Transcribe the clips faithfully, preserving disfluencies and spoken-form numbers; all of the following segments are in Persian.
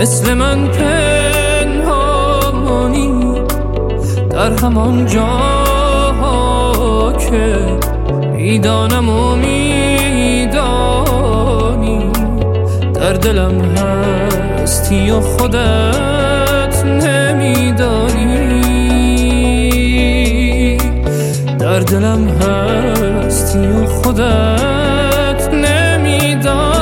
مثل من پنهانی در همان جاها که میدانم و میدانی در دلم هستی و خودت نمیدانی، در دلم هستی و خودت نمیدانی.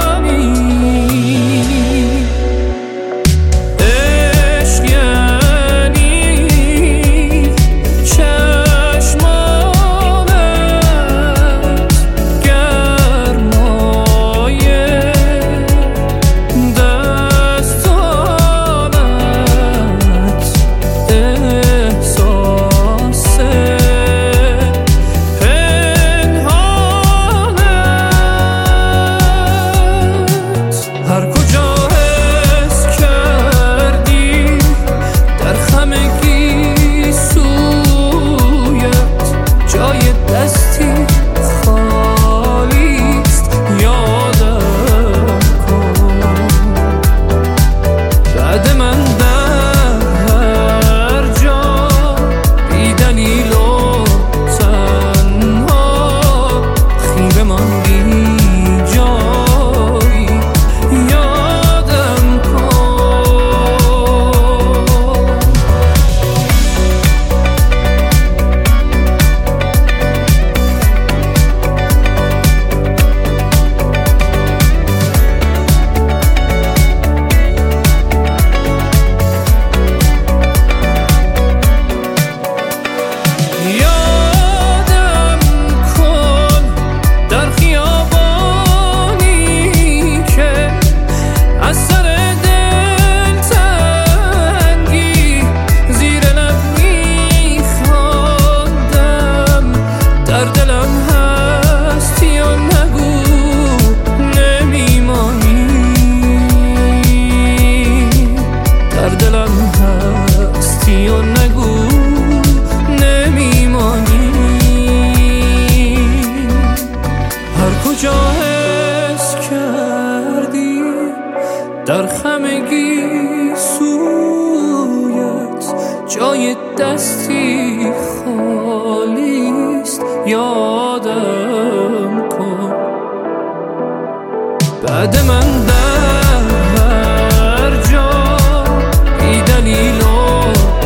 در خمگی سویت جای دستی خالیست، یادم کن بعد من در جا بی دلیل و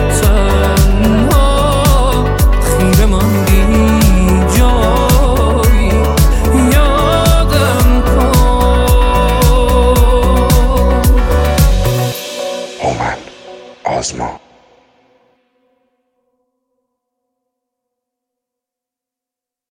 تنها خیره ماندی جایی، یادم کن. هومن آزما